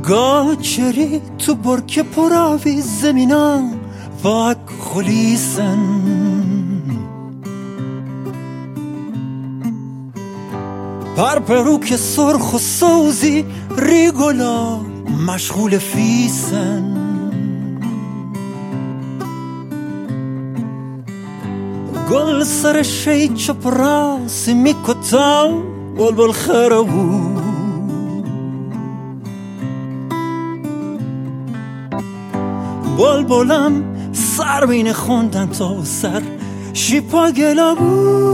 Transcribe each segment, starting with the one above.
گاچری تو برکه پراوی زمینا واک خلیسن پرپرو که سرخ و سوزی ریگولا مشغول فیسن گل سر شی چپ راسی میکتا بلبل خرابو بلبلم سر بین خوندن تا سر شیپا گلابو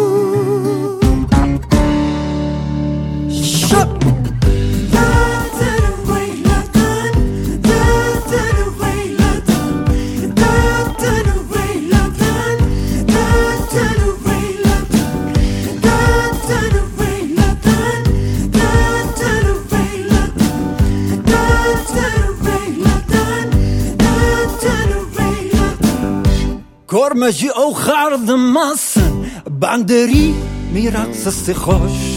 کرمجی او خرد ماسن بندری میرقص استخوش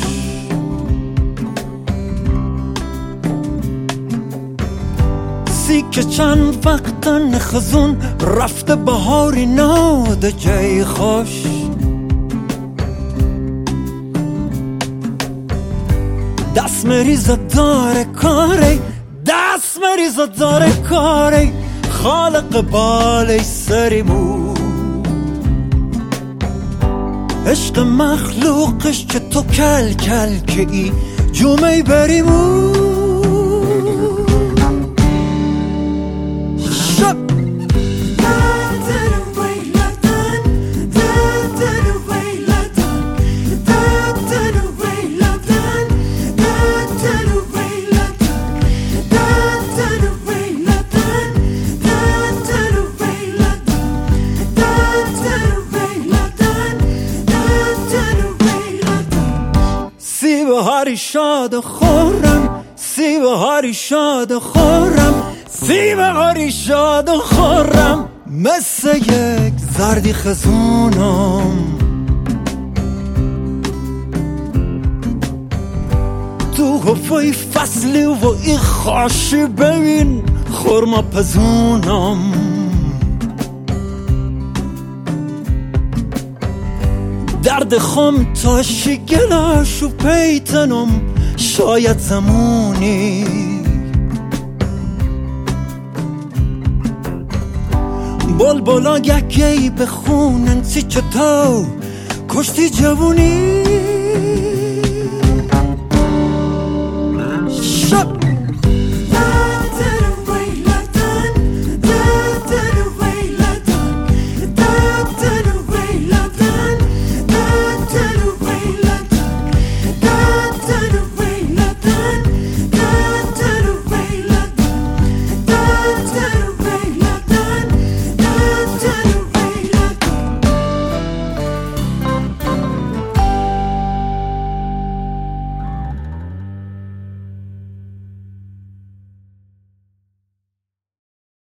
سی که چند وقتن خزون رفته بهاری ناده جای خوش دست مریزه داره کاری دست مریزه داره کاری خالق بالی سریمو عشق مخلوقش که تو کل کل که ای جومه بریمو سی بهاری شاد خورم سی بهاری شاد خورم سی بهاری شاد خورم مثل یک زردی خزونم تو حفای فصلی و این خاشی ببین خورما پزونم درد خم تا شگلاشو پیتنم شاید زمونی بلبلا یکی بخونن سی چطور کشتی جوونی شب